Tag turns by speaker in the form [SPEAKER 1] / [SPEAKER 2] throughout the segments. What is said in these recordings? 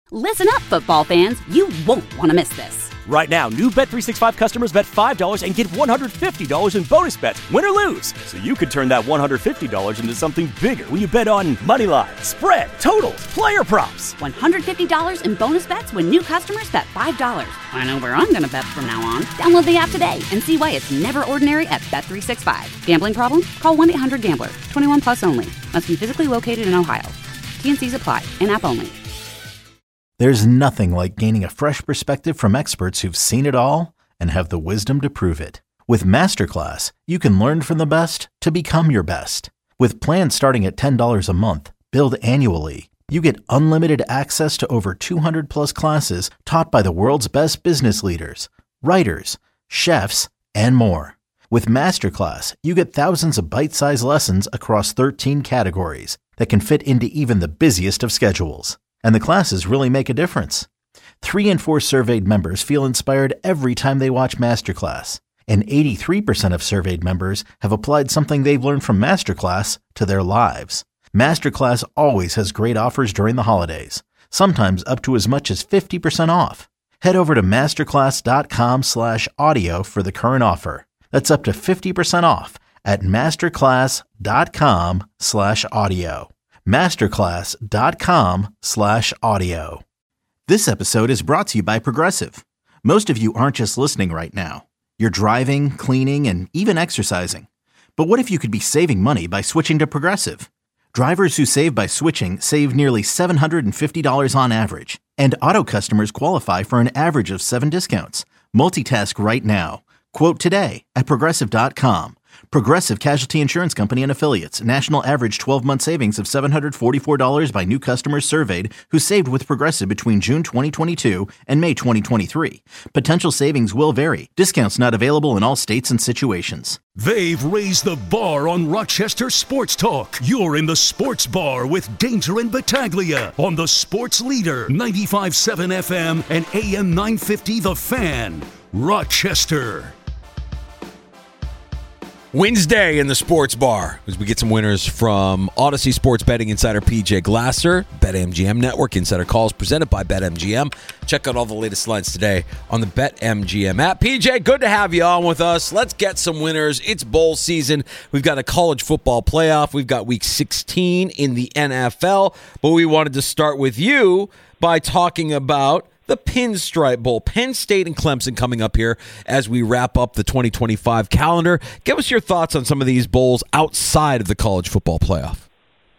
[SPEAKER 1] Listen up, football fans. You won't want to miss this.
[SPEAKER 2] Right now, new Bet365 customers bet $5 and get $150 in bonus bets, win or lose. So you could turn that $150 into something bigger when you bet on money line, spread, totals, player props.
[SPEAKER 1] $150 in bonus bets when new customers bet $5. I know where I'm going to bet from now on. Download the app today and see why it's never ordinary at Bet365. Gambling problem? Call 1-800-GAMBLER. 21 plus only. Must be physically located in Ohio. T&Cs apply. In-app only.
[SPEAKER 3] There's nothing like gaining a fresh perspective from experts who've seen it all and have the wisdom to prove it. With Masterclass, you can learn from the best to become your best. With plans starting at $10 a month, billed annually, you get unlimited access to over 200 plus classes taught by the world's best business leaders, writers, chefs, and more. With Masterclass, you get thousands of bite-sized lessons across 13 categories that can fit into even the busiest of schedules. And the classes really make a difference. 3 in 4 surveyed members feel inspired every time they watch Masterclass. And 83% of surveyed members have applied something they've learned from Masterclass to their lives. Masterclass always has great offers during the holidays, sometimes up to as much as 50% off. Head over to masterclass.com/audio for the current offer. That's up to 50% off at masterclass.com/audio. masterclass.com/audio. This episode is brought to you by Progressive. Most of you aren't just listening right now. You're driving, cleaning, and even exercising. But what if you could be saving money by switching to Progressive? Drivers who save by switching save nearly $750 on average. And auto customers qualify for an average of 7 discounts. Multitask right now. Quote today at Progressive.com. Progressive Casualty Insurance Company and Affiliates. National average 12-month savings of $744 by new customers surveyed who saved with Progressive between June 2022 and May 2023. Potential savings will vary. Discounts not available in all states and situations.
[SPEAKER 4] They've raised the bar on Rochester Sports Talk. You're in the Sports Bar with Danger and Battaglia on the Sports Leader, 95.7 FM and AM 950 The Fan, Rochester.
[SPEAKER 5] Wednesday in the Sports Bar as we get some winners from Odyssey Sports Betting Insider PJ Glasser, BetMGM Network Insider Calls presented by BetMGM. Check out all the latest lines today on the BetMGM app. PJ, good to have you on with us. Let's get some winners. It's bowl season. We've got a college football playoff. We've got week 16 in the NFL. But we wanted to start with you by talking about the Pinstripe Bowl. Penn State and Clemson coming up here as we wrap up the 2025 calendar. Give us your thoughts on some of these bowls outside of the college football playoff.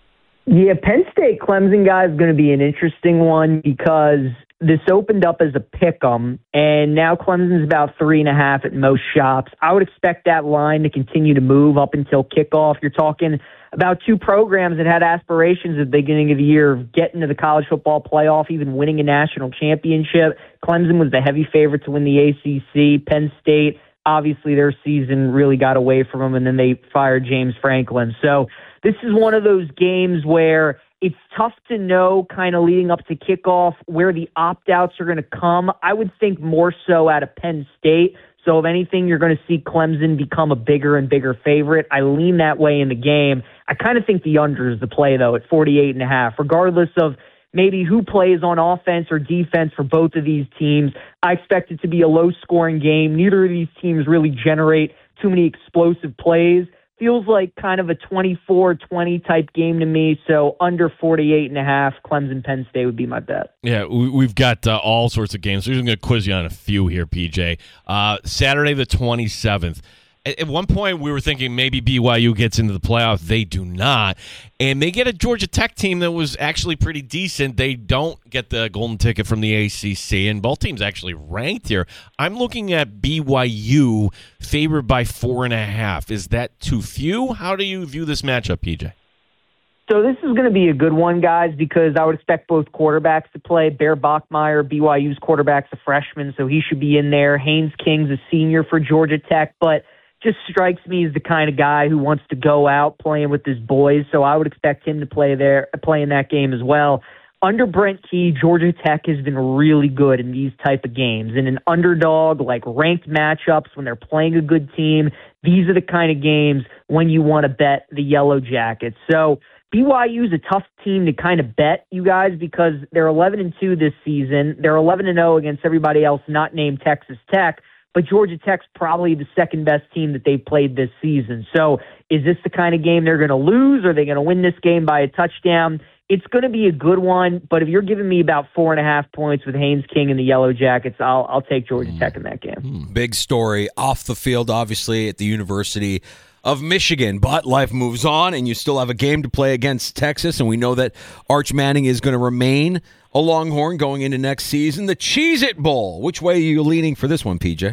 [SPEAKER 6] Yeah, Penn State Clemson guy is going to be an interesting one because this opened up as a pick'em, and now Clemson's about 3.5 at most shops. I would expect that line to continue to move up until kickoff. You're talking about 2 programs that had aspirations at the beginning of the year of getting to the college football playoff, even winning a national championship. Clemson was the heavy favorite to win the ACC. Penn State, obviously their season really got away from them, and then they fired James Franklin. So this is one of those games where it's tough to know kind of leading up to kickoff where the opt-outs are going to come. I would think more so out of Penn State. So if anything, you're going to see Clemson become a bigger and bigger favorite. I lean that way in the game. I kind of think the under is the play, though, at 48.5. Regardless of maybe who plays on offense or defense for both of these teams, I expect it to be a low-scoring game. Neither of these teams really generate too many explosive plays. Feels like kind of a 24-20 type game to me, so under 48.5, Clemson Penn State would be my bet.
[SPEAKER 7] Yeah, we've got all sorts of games. So I'm going to quiz you on a few here, PJ. Saturday the 27th. At one point, we were thinking maybe BYU gets into the playoff. They do not. And they get a Georgia Tech team that was actually pretty decent. They don't get the golden ticket from the ACC, and both teams actually ranked here. I'm looking at BYU favored by 4.5. Is that too few? How do you view this matchup, PJ?
[SPEAKER 6] So this is going to be a good one, guys, because I would expect both quarterbacks to play. Bear Bachmeier, BYU's quarterback's a freshman, so he should be in there. Haynes King's a senior for Georgia Tech, but just strikes me as the kind of guy who wants to go out playing with his boys, so I would expect him to play in that game as well. Under Brent Key, Georgia Tech has been really good in these type of games. In an underdog, like ranked matchups, when they're playing a good team, these are the kind of games when you want to bet the Yellow Jackets. So BYU is a tough team to kind of bet, you guys, because they're 11-2 this season. They're 11-0 against everybody else not named Texas Tech, but Georgia Tech's probably the second best team that they've played this season. So is this the kind of game they're going to lose? Or are they going to win this game by a touchdown? It's going to be a good one, but if you're giving me about 4.5 points with Haynes King and the Yellow Jackets, I'll take Georgia Tech in that game.
[SPEAKER 5] Big story off the field, obviously, at the University of Michigan, but life moves on, and you still have a game to play against Texas, and we know that Arch Manning is going to remain a Longhorn going into next season. The Cheez-It Bowl. Which way are you leaning for this one, PJ?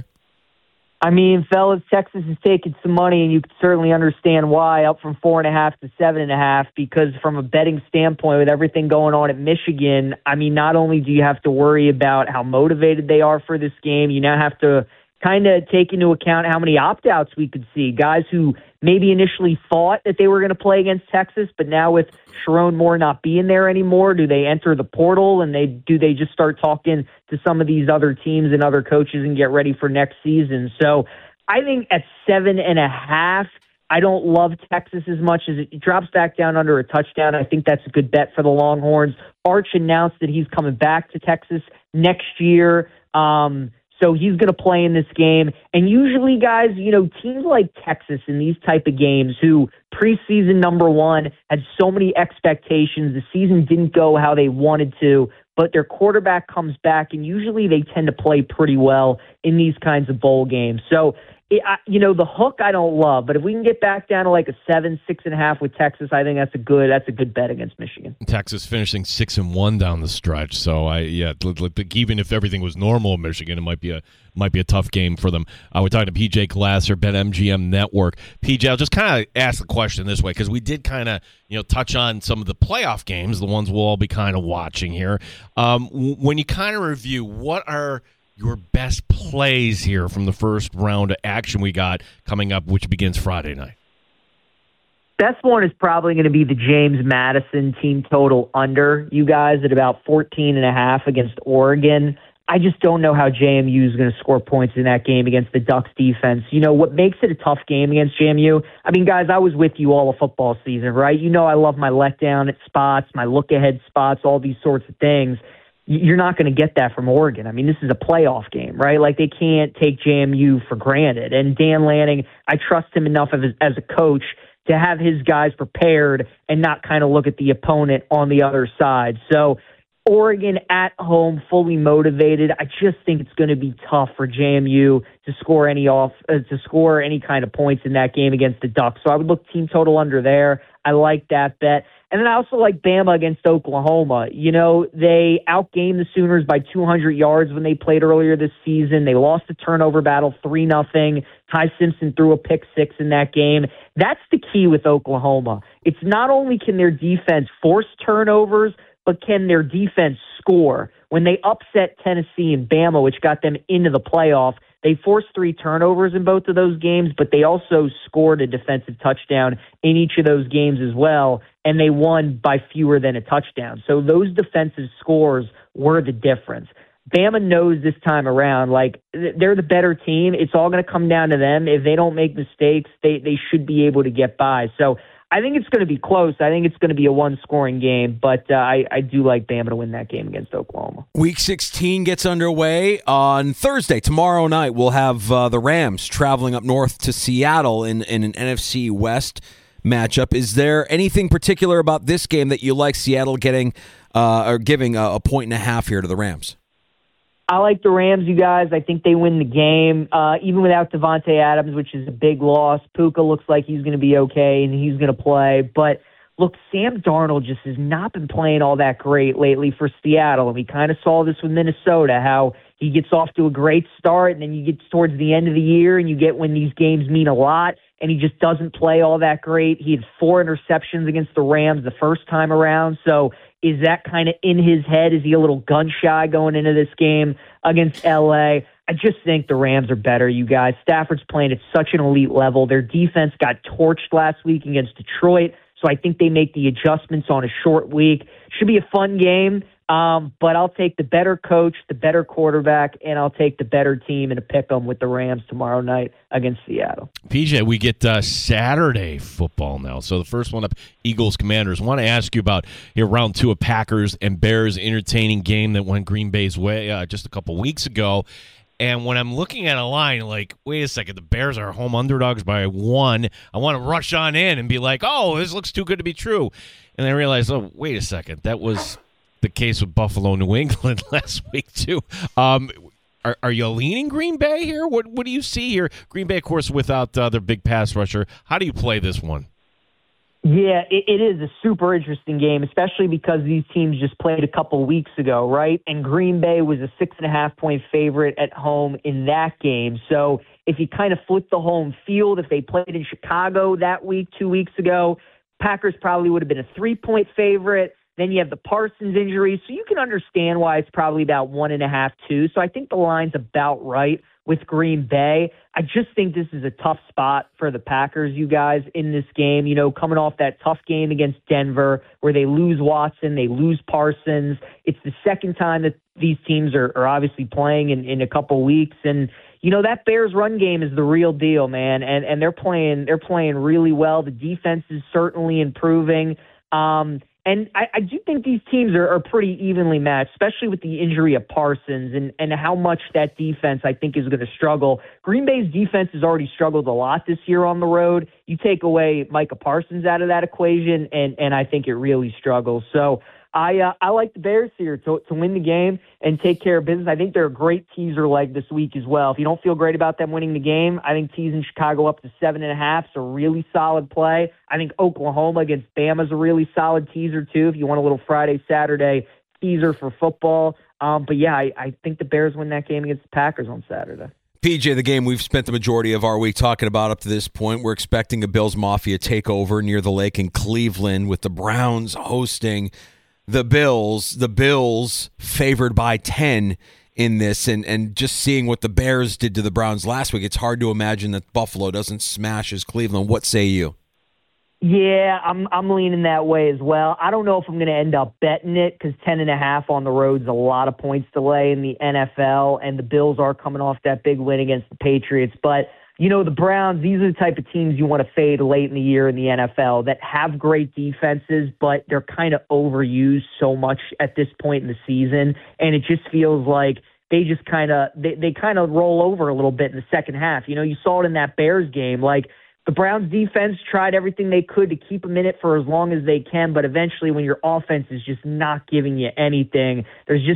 [SPEAKER 6] I mean, fellas, Texas is taking some money, and you can certainly understand why, up from 4.5 to 7.5, because from a betting standpoint, with everything going on at Michigan, I mean, not only do you have to worry about how motivated they are for this game, you now have to kind of take into account how many opt-outs we could see. Guys who maybe initially thought that they were going to play against Texas, but now with Sharon Moore not being there anymore, do they enter the portal and do they just start talking to some of these other teams and other coaches and get ready for next season? So I think at 7.5, I don't love Texas as much as it drops back down under a touchdown. I think that's a good bet for the Longhorns. Arch announced that he's coming back to Texas next year. So he's going to play in this game. And usually, guys, teams like Texas in these type of games who preseason number one had so many expectations. The season didn't go how they wanted to, but their quarterback comes back, and usually they tend to play pretty well in these kinds of bowl games. So, the hook I don't love, but if we can get back down to like a 7, 6.5 with Texas, I think that's a good bet against Michigan.
[SPEAKER 7] Texas finishing 6-1 down the stretch, so even if everything was normal in Michigan, it might be a tough game for them. We're talking to PJ Glasser, BetMGM Network. PJ, I'll just kind of ask the question this way because we did kind of touch on some of the playoff games, the ones we'll all be kind of watching here. When you kind of review, what are your best plays here from the first round of action we got coming up, which begins Friday night?
[SPEAKER 6] Best one is probably going to be the James Madison team total under, you guys, at about 14.5 against Oregon. I just don't know how JMU is going to score points in that game against the Ducks defense. What makes it a tough game against JMU? I mean, guys, I was with you all of football season, right? I love my letdown at spots, my look-ahead spots, all these sorts of things. You're not going to get that from Oregon. I mean, this is a playoff game, right? Like, they can't take JMU for granted. And Dan Lanning, I trust him enough as a coach to have his guys prepared and not kind of look at the opponent on the other side. So Oregon at home, fully motivated. I just think it's going to be tough for JMU to score any kind of points in that game against the Ducks. So I would look team total under there. I like that bet. And then I also like Bama against Oklahoma. They outgained the Sooners by 200 yards when they played earlier this season. They lost the turnover battle 3-0. Ty Simpson threw a pick 6 in that game. That's the key with Oklahoma. It's not only can their defense force turnovers, but can their defense score? When they upset Tennessee and Bama, which got them into the playoff, they forced 3 turnovers in both of those games, but they also scored a defensive touchdown in each of those games as well, and they won by fewer than a touchdown. So those defensive scores were the difference. Bama knows this time around, they're the better team. It's all going to come down to them. If they don't make mistakes, they should be able to get by. So I think it's going to be close. I think it's going to be a one-scoring game, but I do like Bama to win that game against Oklahoma.
[SPEAKER 5] Week 16 gets underway on Thursday. Tomorrow night, we'll have the Rams traveling up north to Seattle in an NFC West matchup. Is there anything particular about this game that you like Seattle getting or giving a 1.5 here to the Rams?
[SPEAKER 6] I like the Rams, you guys. I think they win the game, even without Devontae Adams, which is a big loss. Puka looks like he's going to be okay, and he's going to play. But, look, Sam Darnold just has not been playing all that great lately for Seattle. And we kind of saw this with Minnesota, how he gets off to a great start, and then you get towards the end of the year, and you get when these games mean a lot, and he just doesn't play all that great. He had 4 interceptions against the Rams the first time around, so is that kind of in his head? Is he a little gun-shy going into this game against L.A.? I just think the Rams are better, you guys. Stafford's playing at such an elite level. Their defense got torched last week against Detroit, so I think they make the adjustments on a short week. Should be a fun game. But I'll take the better coach, the better quarterback, and I'll take the better team in a pick-em with the Rams tomorrow night against Seattle.
[SPEAKER 7] PJ, we get Saturday football now. So the first one up, Eagles-Commanders. I want to ask you about round 2 of Packers and Bears, entertaining game that went Green Bay's way just a couple weeks ago. And when I'm looking at a line, like, wait a second, the Bears are home underdogs by 1. I want to rush on in and be like, oh, this looks too good to be true. And I realize, oh, wait a second, that was the case with Buffalo, New England last week too. Are you leaning Green Bay here? What do you see here? Green Bay, of course, without their big pass rusher. How do you play this one?
[SPEAKER 6] Yeah, it is a super interesting game, especially because these teams just played a couple weeks ago, right? And Green Bay was a 6.5-point favorite at home in that game. So if you kind of flip the home field, if they played in Chicago that week, 2 weeks ago, Packers probably would have been a 3-point favorite. Then you have the Parsons injury. So you can understand why it's probably about 1.5, 2. So I think the line's about right with Green Bay. I just think this is a tough spot for the Packers, you guys, in this game. You know, coming off that tough game against Denver where they lose Watson, they lose Parsons. It's the second time that these teams are obviously playing in a couple weeks. And, you know, that Bears run game is the real deal, man. And they're playing really well. The defense is certainly improving. And I do think these teams are pretty evenly matched, especially with the injury of Parsons and how much that defense, I think, is going to struggle. Green Bay's defense has already struggled a lot this year on the road. You take away Micah Parsons out of that equation, and I think it really struggles. So I like the Bears here to win the game and take care of business. I think they're a great teaser leg this week as well. If you don't feel great about them winning the game, I think teasing Chicago up to 7.5 is a really solid play. I think Oklahoma against Bama is a really solid teaser too if you want a little Friday, Saturday teaser for football. But yeah, I think the Bears win that game against the Packers on Saturday.
[SPEAKER 5] PJ, the game we've spent the majority of our week talking about up to this point. We're expecting a Bills Mafia takeover near the lake in Cleveland with the Browns hosting the Bills favored by 10 in this, and just seeing what the Bears did to the Browns last week, it's hard to imagine that Buffalo doesn't smash as Cleveland. What say you?
[SPEAKER 6] Yeah, I'm leaning that way as well. I don't know if I'm going to end up betting it because 10.5 on the road is a lot of points to lay in the NFL, and the Bills are coming off that big win against the Patriots, but you know, the Browns, these are the type of teams you want to fade late in the year in the NFL that have great defenses, but they're kind of overused so much at this point in the season. And it just feels like they just kind of roll over a little bit in the second half. You know, you saw it in that Bears game. Like, the Browns defense tried everything they could to keep them in it for as long as they can, but eventually when your offense is just not giving you anything, there's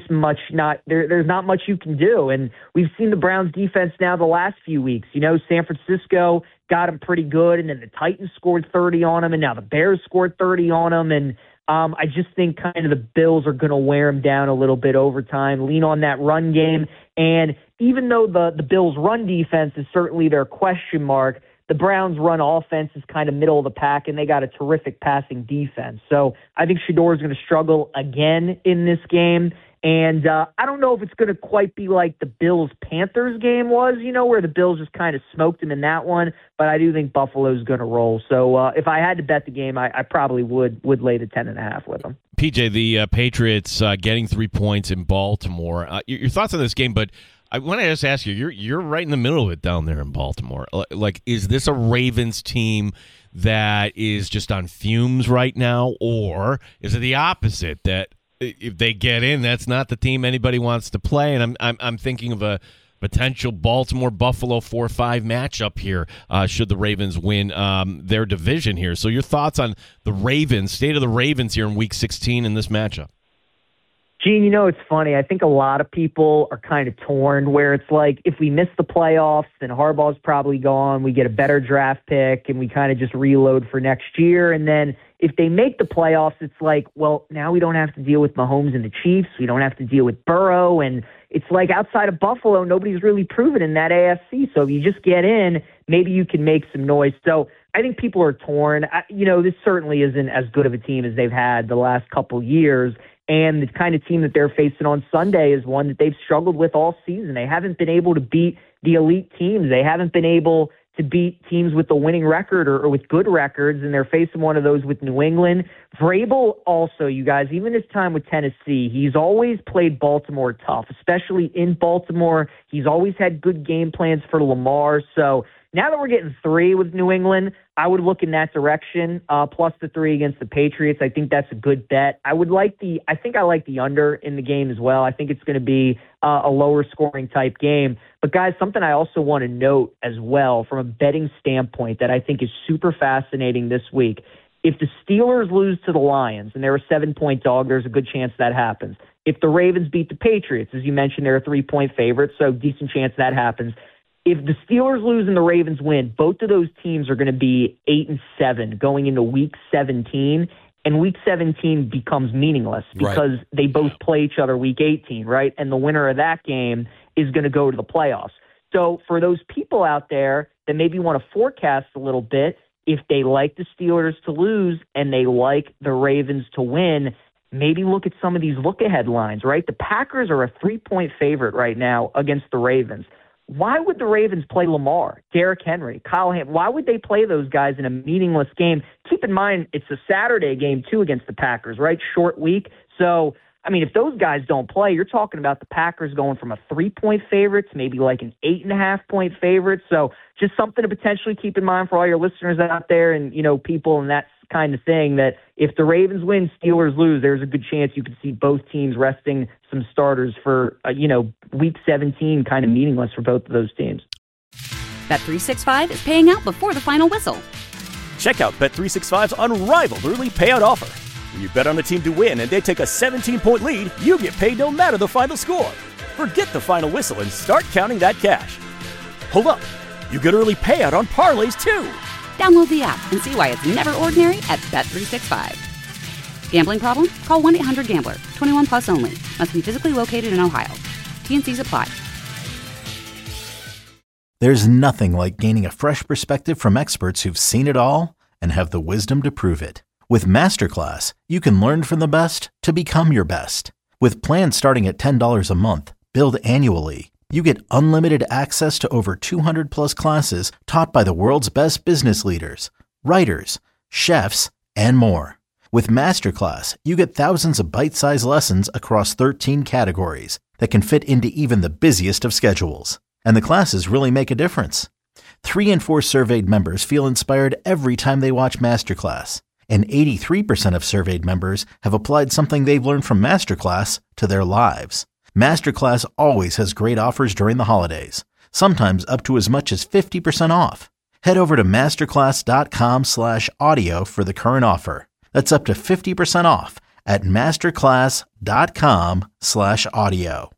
[SPEAKER 6] not much you can do. And we've seen the Browns defense now the last few weeks. You know, San Francisco got them pretty good, and then the Titans scored 30 on them, and now the Bears scored 30 on them. And I just think kind of the Bills are going to wear them down a little bit over time, lean on that run game. And even though the Bills' run defense is certainly their question mark, the Browns' run offense is kind of middle of the pack, and they got a terrific passing defense. So I think Shedeur is going to struggle again in this game. And I don't know if it's going to quite be like the Bills-Panthers game was, you know, where the Bills just kind of smoked them in that one. But I do think Buffalo's going to roll. So if I had to bet the game, I probably would lay the 10.5 with them. PJ,
[SPEAKER 7] the Patriots getting 3 points in Baltimore. Your thoughts on this game, but I want to just ask you, you're right in the middle of it down there in Baltimore. Like, is this a Ravens team that is just on fumes right now, or is it the opposite, that if they get in, that's not the team anybody wants to play? And I'm thinking of a potential Baltimore-Buffalo 4-5 matchup here should the Ravens win their division here. So your thoughts on the Ravens, state of the Ravens here in Week 16 in this matchup?
[SPEAKER 6] Gene, you know, it's funny. I think a lot of people are kind of torn where it's like, if we miss the playoffs, then Harbaugh's probably gone. We get a better draft pick and we kind of just reload for next year. And then if they make the playoffs, it's like, well, now we don't have to deal with Mahomes and the Chiefs. We don't have to deal with Burrow. And it's like, outside of Buffalo, nobody's really proven in that AFC. So if you just get in, maybe you can make some noise. So I think people are torn. You know, this certainly isn't as good of a team as they've had the last couple years. And the kind of team that they're facing on Sunday is one that they've struggled with all season. They haven't been able to beat the elite teams. They haven't been able to beat teams with a winning record or with good records, and they're facing one of those with New England. Vrabel also, you guys, even his time with Tennessee, he's always played Baltimore tough, especially in Baltimore. He's always had good game plans for Lamar. So now that we're getting 3 with New England, I would look in that direction, plus the 3 against the Patriots. I think that's a good bet. I like the under in the game as well. I think it's going to be a lower scoring type game. But guys, something I also want to note as well from a betting standpoint that I think is super fascinating this week. If the Steelers lose to the Lions and they're a 7-point dog, there's a good chance that happens. If the Ravens beat the Patriots, as you mentioned, they're a 3-point favorite, so decent chance that happens. If the Steelers lose and the Ravens win, both of those teams are going to be 8-7 going into Week 17, and Week 17 becomes meaningless because they both play each other Week 18, right? And the winner of that game is going to go to the playoffs. So for those people out there that maybe want to forecast a little bit, if they like the Steelers to lose and they like the Ravens to win, maybe look at some of these look-ahead lines, right? The Packers are a 3-point favorite right now against the Ravens. Why would the Ravens play Lamar, Derrick Henry, Kyle Hamilton? Why would they play those guys in a meaningless game? Keep in mind, it's a Saturday game, too, against the Packers, right? Short week. So, I mean, if those guys don't play, you're talking about the Packers going from a 3-point favorite to maybe like an 8.5-point favorite. So just something to potentially keep in mind for all your listeners out there and, you know, people and that kind of thing, that if the Ravens win, Steelers lose, there's a good chance you could see both teams resting some starters for, Week 17 kind of meaningless for both of those teams.
[SPEAKER 1] Bet365 is paying out before the final whistle.
[SPEAKER 2] Check out Bet365's unrivaled early payout offer. When you bet on a team to win and they take a 17-point lead, you get paid no matter the final score. Forget the final whistle and start counting that cash. Hold up. You get early payout on parlays, too.
[SPEAKER 1] Download the app and see why it's never ordinary at Bet365. Gambling problem? Call 1-800-GAMBLER. 21 plus only. Must be physically located in Ohio. T&Cs apply.
[SPEAKER 3] There's nothing like gaining a fresh perspective from experts who've seen it all and have the wisdom to prove it. With Masterclass, you can learn from the best to become your best. With plans starting at $10 a month, billed annually, you get unlimited access to over 200 plus classes taught by the world's best business leaders, writers, chefs, and more. With Masterclass, you get thousands of bite-sized lessons across 13 categories that can fit into even the busiest of schedules. And the classes really make a difference. 3 in 4 surveyed members feel inspired every time they watch Masterclass. And 83% of surveyed members have applied something they've learned from Masterclass to their lives. Masterclass always has great offers during the holidays, sometimes up to as much as 50% off. Head over to masterclass.com/audio for the current offer. That's up to 50% off at masterclass.com/audio.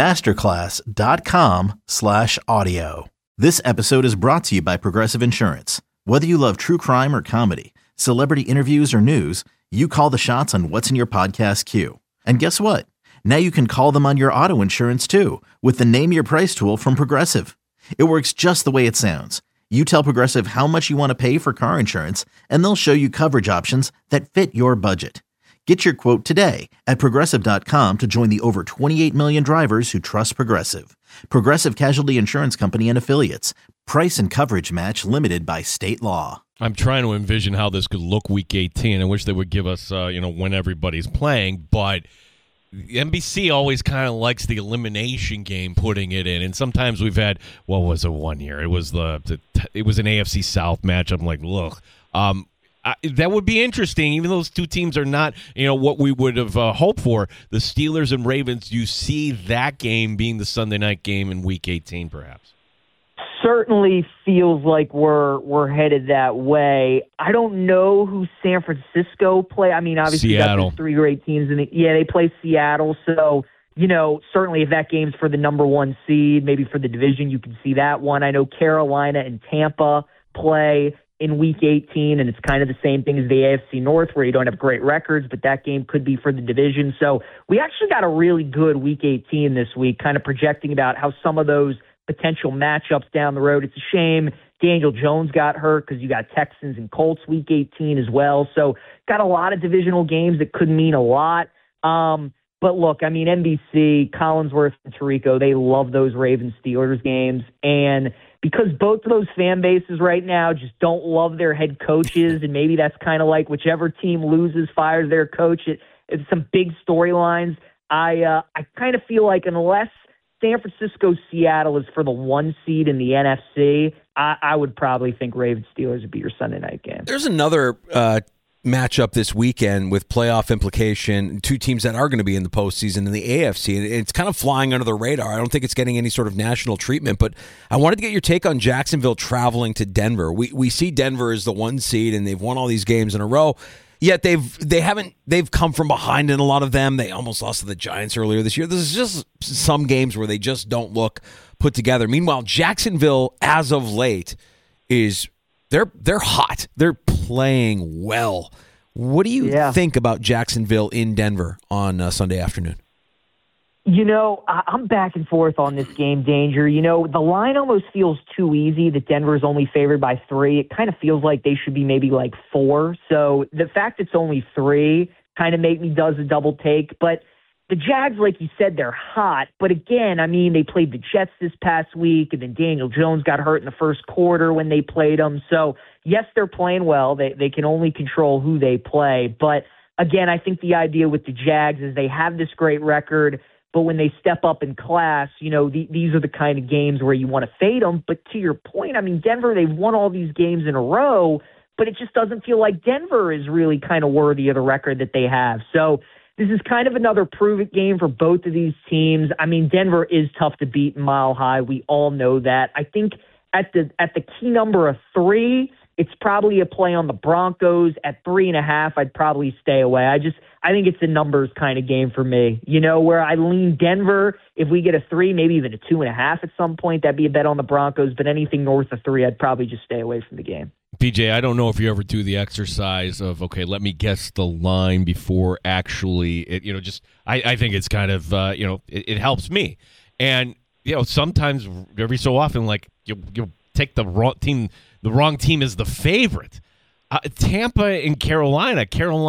[SPEAKER 3] Masterclass.com/audio. This episode is brought to you by Progressive Insurance. Whether you love true crime or comedy, celebrity interviews or news, you call the shots on what's in your podcast queue. And guess what? Now you can call them on your auto insurance too with the Name Your Price tool from Progressive. It works just the way it sounds. You tell Progressive how much you want to pay for car insurance, and they'll show you coverage options that fit your budget. Get your quote today at Progressive.com to join the over 28 million drivers who trust Progressive. Progressive Casualty Insurance Company and Affiliates. Price and coverage match limited by state law.
[SPEAKER 7] I'm trying to envision how this could look Week 18. I wish they would give us, when everybody's playing, but NBC always kind of likes the elimination game, putting it in, and sometimes we've had, what was it one year? It was it was an AFC South matchup. I'm like, look, that would be interesting. Even though those two teams are not, what we would have hoped for. The Steelers and Ravens. You see that game being the Sunday night game in Week 18, perhaps.
[SPEAKER 6] Certainly feels like we're headed that way. I don't know who San Francisco play. I mean, obviously,
[SPEAKER 7] Seattle.
[SPEAKER 6] Got 3 great teams they play Seattle. So, certainly if that game's for the number 1 seed, maybe for the division, you can see that one. I know Carolina and Tampa play in Week 18, and it's kind of the same thing as the AFC North, where you don't have great records, but that game could be for the division. So we actually got a really good Week 18 this week, kind of projecting about how some of those potential matchups down the road. It's a shame Daniel Jones got hurt because you got Texans and Colts Week 18 as well. So got a lot of divisional games that could mean a lot. But look, I mean, NBC, Collinsworth and Tirico, they love those Ravens-Steelers games. And because both of those fan bases right now just don't love their head coaches, and maybe that's kind of like whichever team loses fires their coach. It's some big storylines. I kind of feel like unless San Francisco, Seattle is for the 1 seed in the NFC, I would probably think Ravens Steelers would be your Sunday night game.
[SPEAKER 5] There's another matchup this weekend with playoff implication, two teams that are going to be in the postseason in the AFC, and it's kind of flying under the radar. I don't think it's getting any sort of national treatment, but I wanted to get your take on Jacksonville traveling to Denver. We see Denver as the 1 seed, and they've won all these games in a row. Yet they've come from behind in a lot of them. They almost lost to the Giants earlier this year. There's just some games where they just don't look put together. Meanwhile, Jacksonville, as of late, they're hot. They're playing well. What do you think about Jacksonville in Denver on Sunday afternoon?
[SPEAKER 6] I'm back and forth on this game, Danger. The line almost feels too easy that Denver's only favored by 3. It kind of feels like they should be maybe like 4. So the fact it's only 3 kind of does a double take. But the Jags, like you said, they're hot. But again, I mean, they played the Jets this past week, and then Daniel Jones got hurt in the first quarter when they played them. So yes, they're playing well. They can only control who they play. But again, I think the idea with the Jags is they have this great record, but when they step up in class, these are the kind of games where you want to fade them. But to your point, I mean, Denver, they've won all these games in a row, but it just doesn't feel like Denver is really kind of worthy of the record that they have. So this is kind of another prove-it game for both of these teams. I mean, Denver is tough to beat in Mile High. We all know that. I think at the key number of 3, it's probably a play on the Broncos. At 3.5, I'd probably stay away. I think it's a numbers kind of game for me, where I lean Denver. If we get a 3, maybe even a 2.5 at some point, that'd be a bet on the Broncos. But anything north of 3, I'd probably just stay away from the game.
[SPEAKER 7] PJ, I don't know if you ever do the exercise of, okay, let me guess the line before actually, I think it's kind of, it helps me. And, sometimes every so often, like, you'll take the wrong team is the favorite. Tampa and Carolina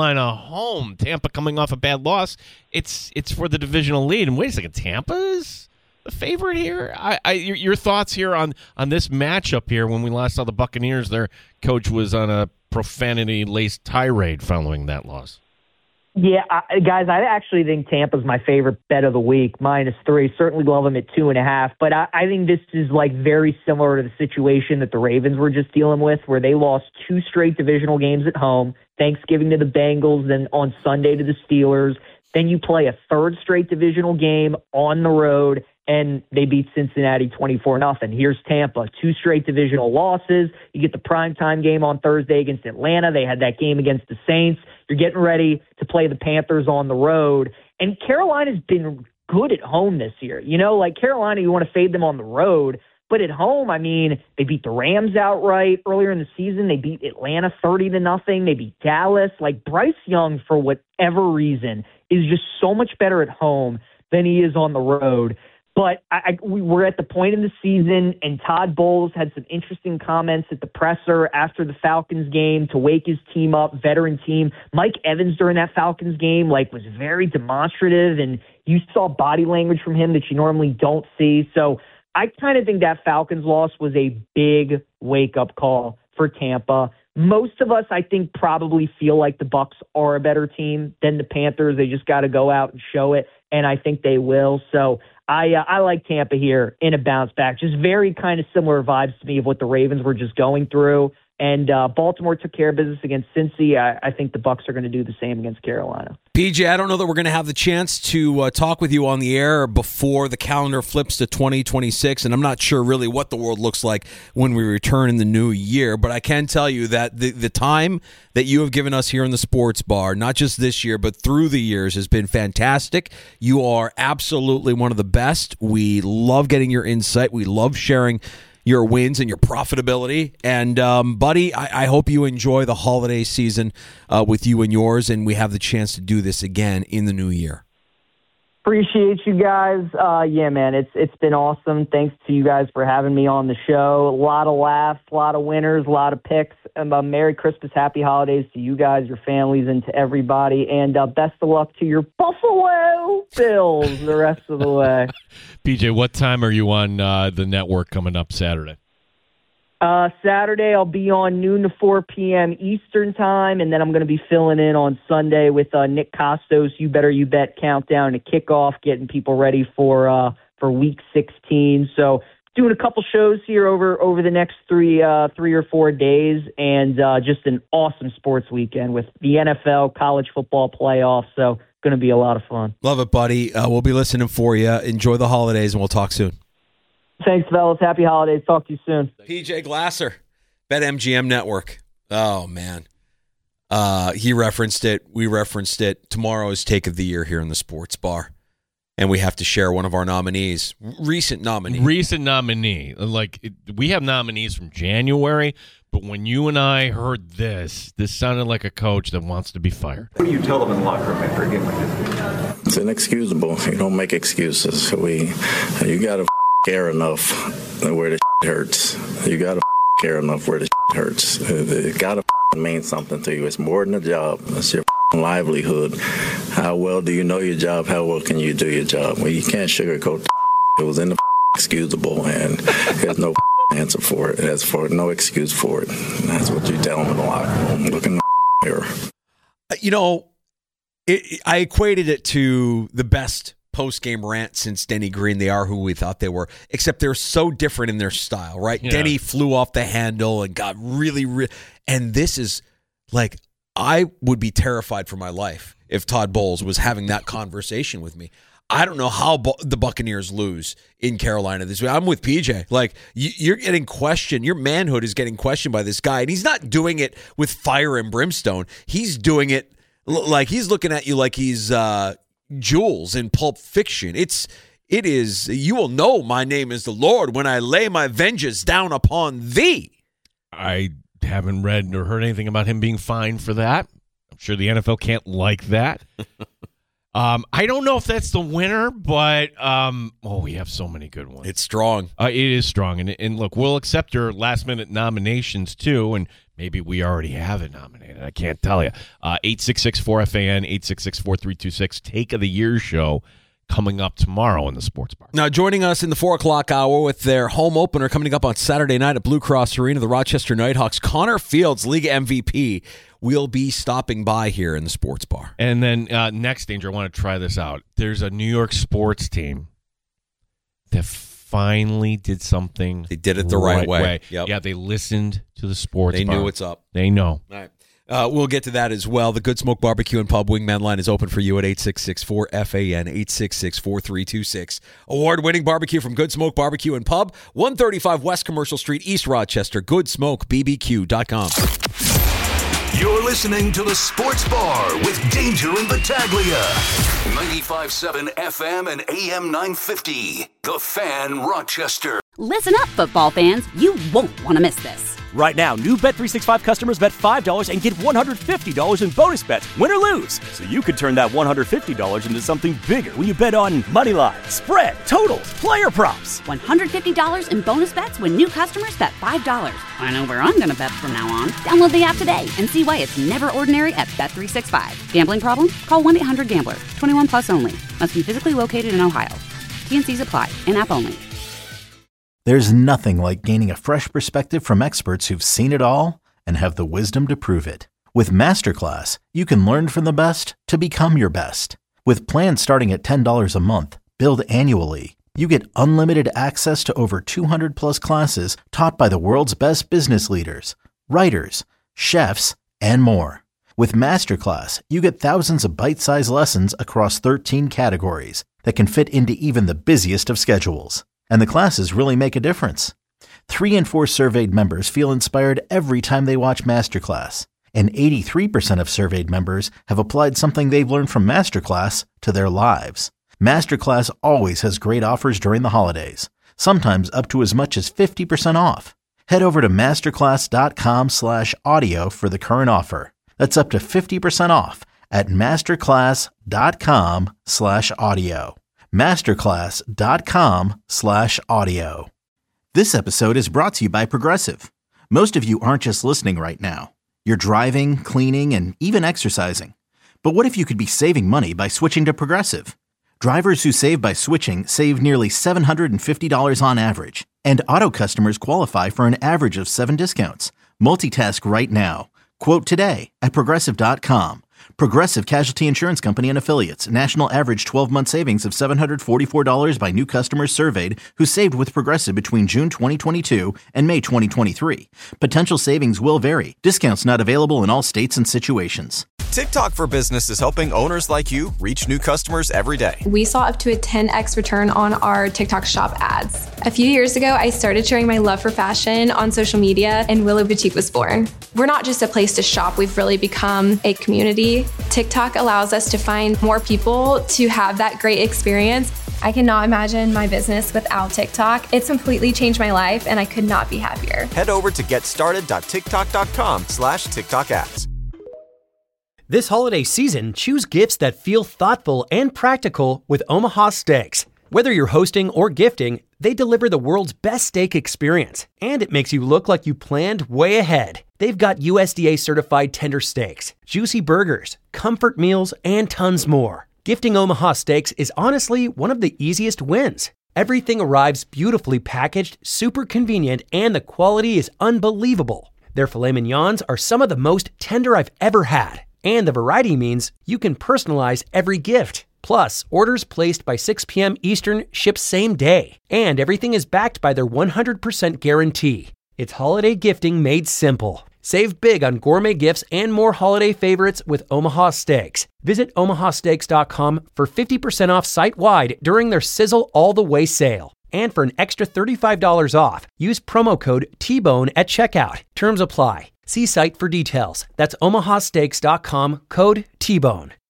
[SPEAKER 7] home. Tampa coming off a bad loss. It's for the divisional lead. And wait a second, Tampa is the favorite here? Your thoughts here on this matchup here? When we last saw the Buccaneers, their coach was on a profanity-laced tirade following that loss.
[SPEAKER 6] Yeah, guys, I actually think Tampa's my favorite bet of the week, -3. Certainly love them at 2.5. But I think this is like very similar to the situation that the Ravens were just dealing with, where they lost 2 straight divisional games at home, Thanksgiving to the Bengals, then on Sunday to the Steelers. Then you play a 3rd straight divisional game on the road, and they beat Cincinnati 24-0. Here's Tampa, 2 straight divisional losses. You get the primetime game on Thursday against Atlanta. They had that game against the Saints. You're getting ready to play the Panthers on the road. And Carolina's been good at home this year. Like Carolina, you want to fade them on the road. But at home, I mean, they beat the Rams outright earlier in the season. They beat Atlanta 30-0. They beat Dallas. Like Bryce Young, for whatever reason, is just so much better at home than he is on the road. But we were at the point in the season, and Todd Bowles had some interesting comments at the presser after the Falcons game to wake his team up, veteran team. Mike Evans during that Falcons game was very demonstrative, and you saw body language from him that you normally don't see. So I kind of think that Falcons loss was a big wake-up call for Tampa. Most of us, I think, probably feel like the Bucs are a better team than the Panthers. They just got to go out and show it, and I think they will. So I like Tampa here in a bounce back. Just very kind of similar vibes to me of what the Ravens were just going through. And Baltimore took care of business against Cincy. I think the Bucs are going to do the same against Carolina.
[SPEAKER 5] PJ, I don't know that we're going to have the chance to talk with you on the air before the calendar flips to 2026, and I'm not sure really what the world looks like when we return in the new year, but I can tell you that the time that you have given us here in the Sports Bar, not just this year, but through the years, has been fantastic. You are absolutely one of the best. We love getting your insight. We love sharing your wins and your profitability. And, buddy, I hope you enjoy the holiday season with you and yours, and we have the chance to do this again in the new year.
[SPEAKER 6] Appreciate you guys. Yeah, man, it's been awesome. Thanks to you guys for having me on the show. A lot of laughs, a lot of winners, a lot of picks. And Merry Christmas, Happy Holidays to you guys, your families, and to everybody. And best of luck to your Buffalo Bills the rest of the way.
[SPEAKER 7] PJ, what time are you on the network coming up Saturday?
[SPEAKER 6] Saturday, I'll be on noon to 4 p.m. Eastern time, and then I'm going to be filling in on Sunday with Nick Costos' You Better You Bet countdown to kickoff, getting people ready for Week 16. So doing a couple shows here over the next three or 4 days, and just an awesome sports weekend with the NFL, college football playoffs. So going to be a lot of fun.
[SPEAKER 5] Love it, buddy. We'll be listening for you. Enjoy the holidays, and we'll talk soon.
[SPEAKER 6] Thanks, fellas. Happy holidays. Talk to you soon.
[SPEAKER 5] PJ Glasser, BetMGM Network. Oh, man. He referenced it. We referenced it. Tomorrow is Take of the Year here in the Sports Bar. And we have to share one of our nominees. Recent nominee. Like, we have nominees from January, but when you and I heard this sounded like a coach that wants to be fired.
[SPEAKER 8] What do you tell them in the locker room after a game like this?
[SPEAKER 9] It's inexcusable. You don't make excuses. You got to care enough where the hurts. You got to care enough where the hurts. It got to mean something to you. It's more than a job. It's your livelihood. How well do you know your job? How well can you do your job? Well, you can't sugarcoat it. Was in the excusable, and there's no answer for it. There's no excuse for it. And that's what you tell them in the locker room. Look in the mirror.
[SPEAKER 5] You know, I equated it to the best post-game rant since Denny Green. They are who we thought they were, except they're so different in their style, right? Yeah. Denny flew off the handle and got really and this is like, I would be terrified for my life if Todd Bowles was having that conversation with me. I don't know how the Buccaneers lose in Carolina this week. I'm with PJ. Like, you're getting questioned. Your manhood is getting questioned by this guy, and he's not doing it with fire and brimstone. He's doing it like he's looking at you like he's Jules in Pulp Fiction. It is, you will know my name is the Lord when I lay my vengeance down upon thee.
[SPEAKER 7] I haven't read or heard anything about him being fined for that. I'm sure the NFL can't like that. I don't know if that's the winner, but we have so many good ones.
[SPEAKER 5] It's strong.
[SPEAKER 7] It is strong. And look, we'll accept your last-minute nominations, too, and maybe we already have it nominated. I can't tell you. 866-4FAN, 866-4326, Take of the Year show coming up tomorrow in the Sports Bar.
[SPEAKER 5] Now, joining us in the 4 o'clock hour with their home opener coming up on Saturday night at Blue Cross Arena, the Rochester Nighthawks, Connor Fields, League MVP, will be stopping by here in the Sports Bar.
[SPEAKER 7] And then next, Danger, I want to try this out. There's a New York sports team that finally did something.
[SPEAKER 5] They did it the right way. Yep.
[SPEAKER 7] Yeah, they listened to the Sports Bar.
[SPEAKER 5] They knew what's up.
[SPEAKER 7] They know.
[SPEAKER 5] All right. We'll get to that as well. The Good Smoke Barbecue and Pub Wingman line is open for you at 866-4FAN, 866-4326. Award-winning barbecue from Good Smoke Barbecue and Pub, 135 West Commercial Street, East Rochester, goodsmokebbq.com.
[SPEAKER 4] You're listening to the Sports Bar with Danger and Battaglia. 95.7 FM and AM 950. The Fan, Rochester.
[SPEAKER 1] Listen up, football fans. You won't want to miss this.
[SPEAKER 2] Right now, new Bet365 customers bet $5 and get $150 in bonus bets, win or lose. So you could turn that $150 into something bigger when you bet on money line, spread, totals, player props.
[SPEAKER 1] $150 in bonus bets when new customers bet $5. I know where I'm going to bet from now on. Download the app today and see why it's never ordinary at Bet365. Gambling problem? Call 1-800-GAMBLER. 21 plus only. Must be physically located in Ohio. T&Cs apply. In-app only.
[SPEAKER 3] There's nothing like gaining a fresh perspective from experts who've seen it all and have the wisdom to prove it. With Masterclass, you can learn from the best to become your best. With plans starting at $10 a month, billed annually, you get unlimited access to over 200 plus classes taught by the world's best business leaders, writers, chefs, and more. With Masterclass, you get thousands of bite-sized lessons across 13 categories that can fit into even the busiest of schedules. And the classes really make a difference. 3 in 4 surveyed members feel inspired every time they watch Masterclass. And 83% of surveyed members have applied something they've learned from Masterclass to their lives. Masterclass always has great offers during the holidays, sometimes up to as much as 50% off. Head over to masterclass.com/audio for the current offer. That's up to 50% off at masterclass.com/audio. masterclass.com/audio. This episode is brought to you by Progressive. Most of you aren't just listening right now. You're driving, cleaning, and even exercising. But what if you could be saving money by switching to Progressive? Drivers who save by switching save nearly $750 on average. And Auto customers qualify for an average of 7 discounts. Multitask right now. Quote today at Progressive.com. Progressive Casualty Insurance Company and Affiliates. National average 12-month savings of $744 by new customers surveyed who saved with Progressive between June 2022 and May 2023. Potential savings will vary. Discounts not available in all states and situations.
[SPEAKER 10] TikTok for Business is helping owners like you reach new customers every day.
[SPEAKER 11] We saw up to a 10x return on our TikTok shop ads. A few years ago, I started sharing my love for fashion on social media, and Willow Boutique was born. We're not just a place to shop, we've really become a community. TikTok allows us to find more people to have that great experience.
[SPEAKER 12] I cannot imagine my business without TikTok. It's completely changed my life, and I could not be happier.
[SPEAKER 10] Head over to getstarted.tiktok.com/TikTok ads.
[SPEAKER 13] This holiday season, choose gifts that feel thoughtful and practical with Omaha Steaks. Whether you're hosting or gifting, they deliver the world's best steak experience, and it makes you look like you planned way ahead. They've got USDA certified tender steaks, juicy burgers, comfort meals, and tons more. Gifting Omaha Steaks is honestly one of the easiest wins. Everything arrives beautifully packaged, super convenient, and the quality is unbelievable. Their filet mignons are some of the most tender I've ever had. And the variety means you can personalize every gift. Plus, orders placed by 6 p.m. Eastern ship same day. And everything is backed by their 100% guarantee. It's holiday gifting made simple. Save big on gourmet gifts and more holiday favorites with Omaha Steaks. Visit omahasteaks.com for 50% off site-wide during their Sizzle All the Way sale. And for an extra $35 off, use promo code TBONE at checkout. Terms apply. See site for details. That's omahasteaks.com, code TBONE.